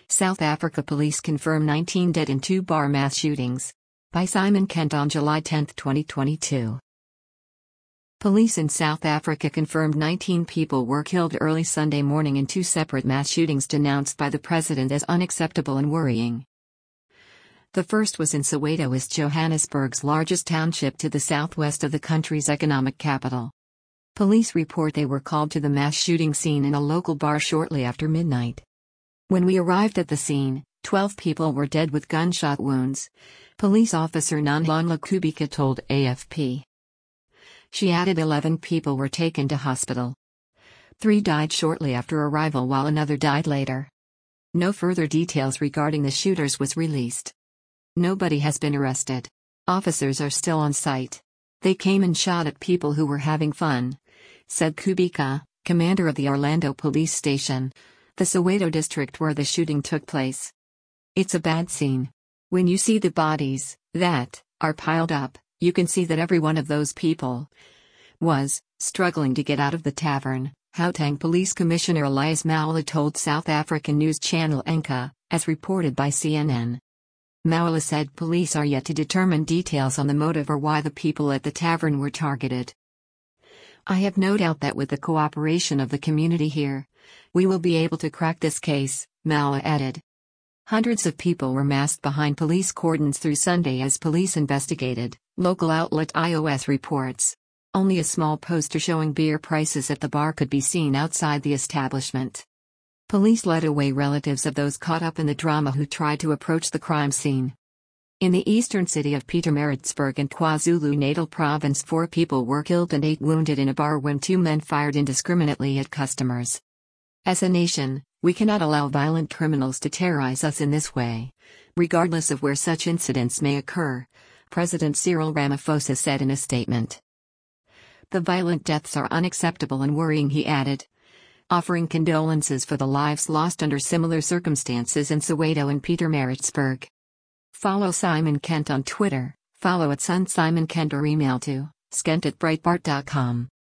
South Africa police confirm 19 dead in 2 bar mass shootings. By Simon Kent on July 10, 2022. Police in South Africa confirmed 19 people were killed early Sunday morning in 2 separate mass shootings denounced by the president as unacceptable and worrying. The first was in Soweto, East Johannesburg's largest township to the southwest of the country's economic capital. Police report they were called to the mass shooting scene in a local bar shortly after midnight. When we arrived at the scene, 12 people were dead with gunshot wounds, police officer Nonhlanhla Kubika told AFP. She added 11 people were taken to hospital. 3 died shortly after arrival while another died later. No further details regarding the shooters was released. Nobody has been arrested. Officers are still on site. They came and shot at people who were having fun, said Kubika, commander of the Orlando police station, the Soweto district where the shooting took place. It's a bad scene. When you see the bodies that are piled up, you can see that every one of those people was struggling to get out of the tavern, Gauteng Police Commissioner Elias Mawela told South African news channel Enka, as reported by CNN. Mawela said police are yet to determine details on the motive or why the people at the tavern were targeted. I have no doubt that with the cooperation of the community here, we will be able to crack this case, Mawela added. Hundreds of people were massed behind police cordons through Sunday as police investigated, local outlet iOS reports. Only a small poster showing beer prices at the bar could be seen outside the establishment. Police led away relatives of those caught up in the drama who tried to approach the crime scene. In the eastern city of Pietermaritzburg in KwaZulu-Natal province, 4 people were killed and 8 wounded in a bar when 2 men fired indiscriminately at customers. As a nation, we cannot allow violent criminals to terrorize us in this way, regardless of where such incidents may occur, President Cyril Ramaphosa said in a statement. The violent deaths are unacceptable and worrying, he added, offering condolences for the lives lost under similar circumstances in Soweto and Pietermaritzburg. Follow Simon Kent on Twitter, follow @SunSimonKent or email to skent@breitbart.com.